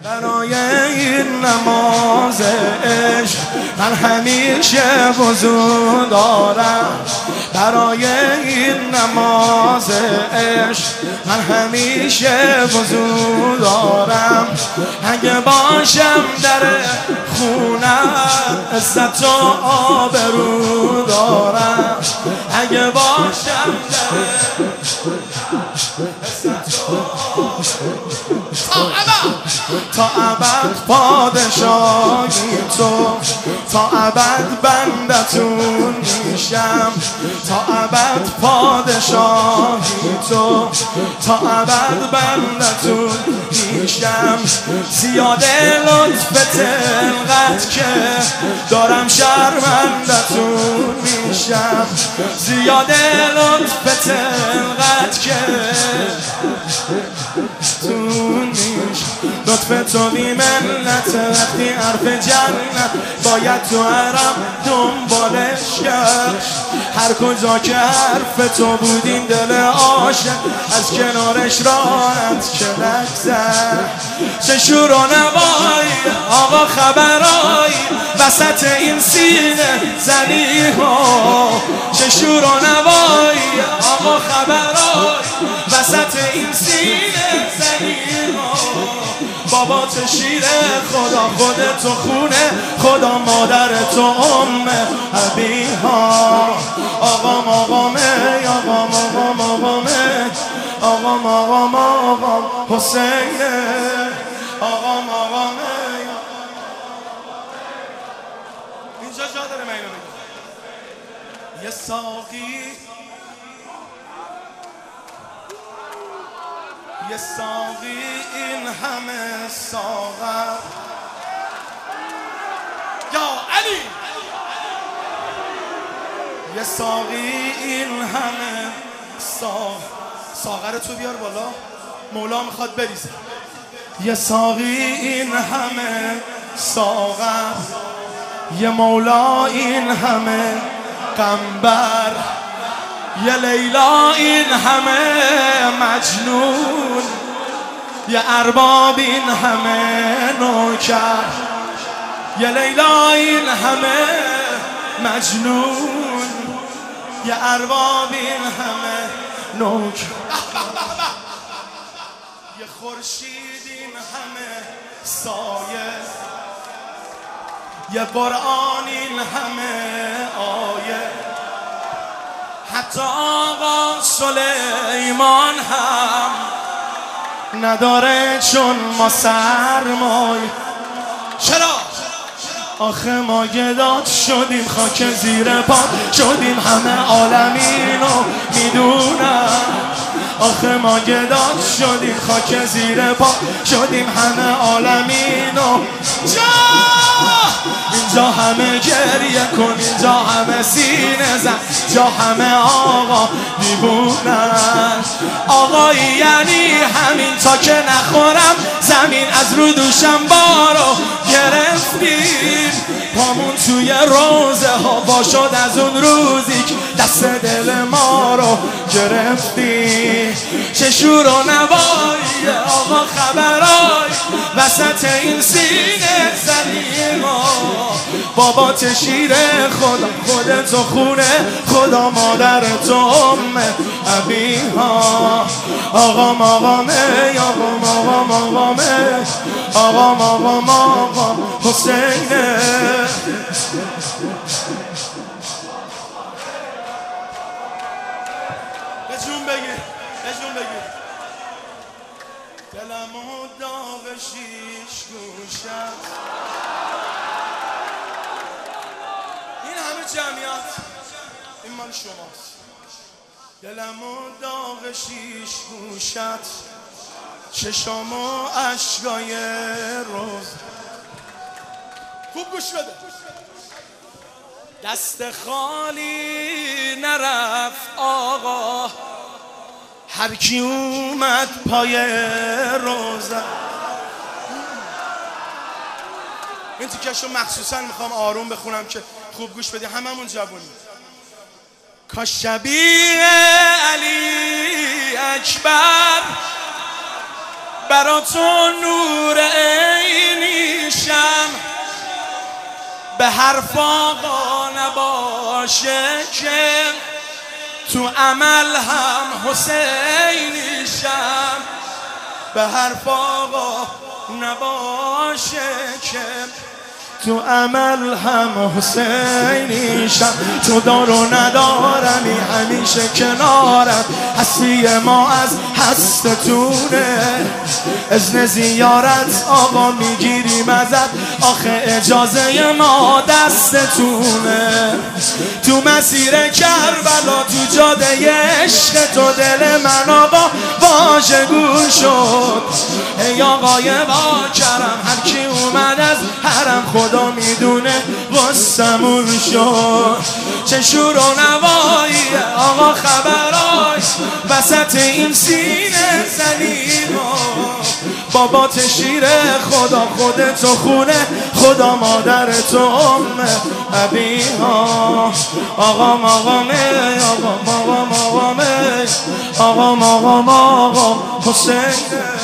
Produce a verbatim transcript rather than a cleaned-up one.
برای این نماز عشق من همیشه وضو دارم. برای این نماز عشق من همیشه وضو دارم. اگه باشم در خونم عزت و آبرو دارم. اگه باشم در عزت و آبرو تا ابد پادشاهی تو، تا ابد بندتون میشم. تا ابد پادشاهی تو، تا ابد بندتون میشم. زیاده لطفت انقدر که دارم شرمندتون میشم. زیاده لطفت انقدر که تون میشم. لطف تو بی منت وقتی حرف جنت باید تو حرم دنبالش کرد. هر کجا که حرف تو بود این دل عاشق از کنارش راحت که نگذر. چه شور و نوایی آقا خبرایی وسط این سینه زنی ها. چه شور و نوایی آقا خبرایی وسط این سینه زنی ها. بابا تو شیر خدا، خودت تو خونه خدا، مادر تو ام ابیها. آقام آقامه آقام آقام آقامه آقام آقام آقام حسینه. آقام آقامه اینجا جا داره من اینو بگم. یه ساقی یه ساقی این همه ساغر. یا علی یه ساقی این همه ساغر. ساغر تو بیار بالا، مولا میخواد بریزه. یه ساقی این همه ساغر، یه مولا این همه قنبر، یه لیلا این همه مجنون، یه ارباب این همه نوکر. یه لیلا این همه مجنون، یه ارباب این همه نوکر. یه خورشید این همه سایه، یه قرآن این همه آیه. حتی آقا سلیمان هم نداره چون ما سرمایه. چرا؟ آخه ما گداد شدیم، خاک زیر پا شدیم، همه عالمینو میدونن. آخه ما گداد شدیم، خاک زیر پا شدیم، همه عالمینو. جا اینجا همه گریه کن، اینجا همه سینه زن، جا همه آقا دیوونن. آقایی یعنی همین تا که نخورم زمین از رو دوشم بارو گرفتیم. پامون توی روزه ها وا شد از اون روزی که دست دل ما رو گرفتی. چه شور و نوایی آقا خبرای وسط این سینه زدی ما. بابا تو شیر خدا، خودت تو خونه خدا، مادر تو ام ابیها. آقام آقامه آقام آقام آقامه آقام آقام آقام حسینه. بجون بگیر بجون بگیر. دلمو داغ شیش گوشت. این همه جمعیت این مال شماست. دلمو داغ شیش گوشت، چشام و اشکای روز. خوب گوش بده. دست خالی نرفت آقا، هر کی اومد پای روزه. این تیکشو مخصوصا میخوام آروم بخونم که خوب گوش بدی هممون جوونی. کاش شبیه علی اکبر برا تو نور به حرف آقا نباشه که تو عمل هم حسینیشم. به حرف آقا نباشه که تو عمل هم حسینیشم. تو دار و ندارمی همیشه کنارم، هستی ما از هستتونه. اذن زیارت آقا میگیریم ازت، آخه اجازه ما دستتونه. تو مسیر کربلا تو جاده عشق تو دل من آقا واژگون شد. ای آقای با کرم هر کی اومد از حرم خدا میدونه واسمون شد. چه شور و نوایی آقا خبرای وسط این سینه زنیم. بابات شیر خدا خودتو خونه خدا مادر تو ام ابیها. آقا ماقام آقا ماقام آقا آقا ماقام آقا حسین.